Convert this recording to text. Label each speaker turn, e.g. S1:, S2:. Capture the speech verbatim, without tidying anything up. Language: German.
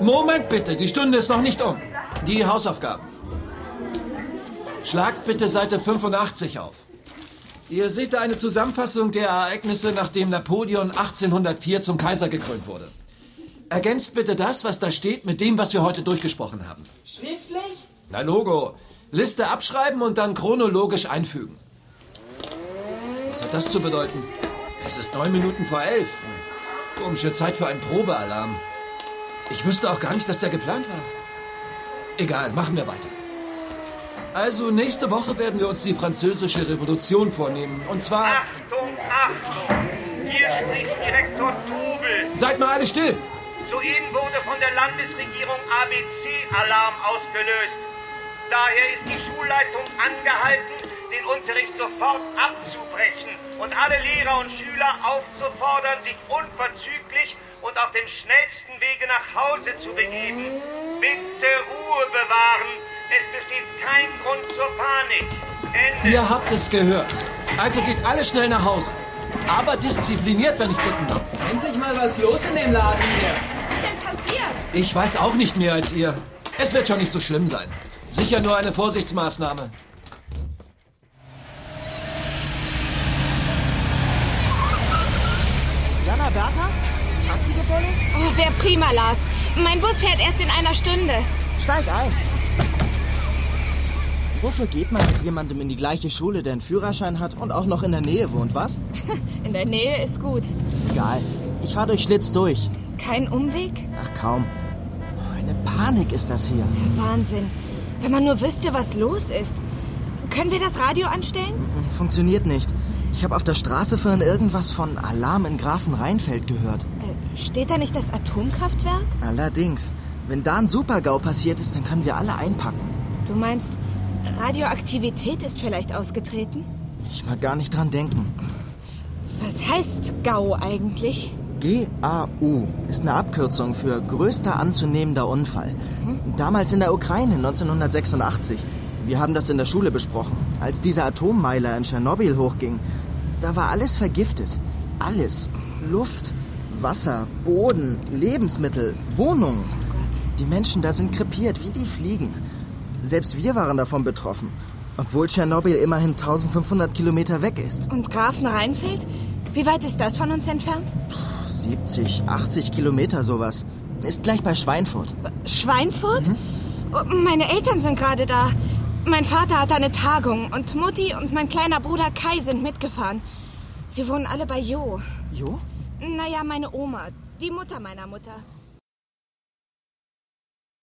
S1: Moment bitte, die Stunde ist noch nicht um. Die Hausaufgaben. Schlagt bitte Seite fünfundachtzig auf. Ihr seht da eine Zusammenfassung der Ereignisse, nachdem Napoleon achtzehnhundertvier zum Kaiser gekrönt wurde. Ergänzt bitte das, was da steht, mit dem, was wir heute durchgesprochen haben.
S2: Schriftlich?
S1: Na Logo. Liste abschreiben und dann chronologisch einfügen. Was hat das zu bedeuten? Es ist neun Minuten vor elf. Komische Zeit für einen Probealarm. Ich wüsste auch gar nicht, dass der geplant war. Egal, machen wir weiter. Also, nächste Woche werden wir uns die französische Revolution vornehmen. Und zwar...
S3: Achtung, Achtung! Hier spricht Direktor Tobel.
S1: Seid mal alle still!
S3: Soeben wurde von der Landesregierung A B C-Alarm ausgelöst. Daher ist die Schulleitung angehalten, den Unterricht sofort abzubrechen und alle Lehrer und Schüler aufzufordern, sich unverzüglich und auf dem schnellsten Wege nach Hause zu begeben. Bitte Ruhe bewahren. Es besteht kein Grund zur Panik. Ende.
S1: Ihr habt es gehört. Also geht alle schnell nach Hause. Aber diszipliniert, wenn ich bitten darf.
S2: Endlich mal was los in dem Laden hier.
S4: Was ist denn passiert?
S1: Ich weiß auch nicht mehr als ihr. Es wird schon nicht so schlimm sein. Sicher nur eine Vorsichtsmaßnahme.
S5: Jana, Bertha? Taxigefälle?
S4: Oh, wär prima, Lars. Mein Bus fährt erst in einer Stunde.
S5: Steig ein. Wofür geht man mit jemandem in die gleiche Schule, der einen Führerschein hat und auch noch in der Nähe wohnt, was?
S4: In der Nähe ist gut.
S5: Egal. Ich fahr durch Schlitz durch.
S4: Kein Umweg?
S5: Ach, kaum. Oh, eine Panik ist das hier.
S4: Wahnsinn. Wenn man nur wüsste, was los ist. Können wir das Radio anstellen?
S5: Funktioniert nicht. Ich habe auf der Straße vorhin irgendwas von Alarm in Grafenrheinfeld gehört.
S4: Äh, steht da nicht das Atomkraftwerk?
S5: Allerdings. Wenn da ein Super-GAU passiert ist, dann können wir alle einpacken.
S4: Du meinst, Radioaktivität ist vielleicht ausgetreten?
S5: Ich mag gar nicht dran denken.
S4: Was heißt GAU eigentlich?
S5: G A U ist eine Abkürzung für größter anzunehmender Unfall. Damals in der Ukraine neunzehnhundertsechsundachtzig. Wir haben das in der Schule besprochen. Als dieser Atommeiler in Tschernobyl hochging, da war alles vergiftet. Alles. Luft, Wasser, Boden, Lebensmittel, Wohnungen. Die Menschen da sind krepiert wie die Fliegen. Selbst wir waren davon betroffen. Obwohl Tschernobyl immerhin eintausendfünfhundert Kilometer weg ist.
S4: Und Grafenrheinfeld? Wie weit ist das von uns entfernt?
S5: siebzig, achtzig Kilometer sowas. Ist gleich bei Schweinfurt.
S4: Schweinfurt? Mhm. Oh, meine Eltern sind gerade da. Mein Vater hatte eine Tagung und Mutti und mein kleiner Bruder Kai sind mitgefahren. Sie wohnen alle bei Jo.
S5: Jo?
S4: Naja, meine Oma, die Mutter meiner Mutter.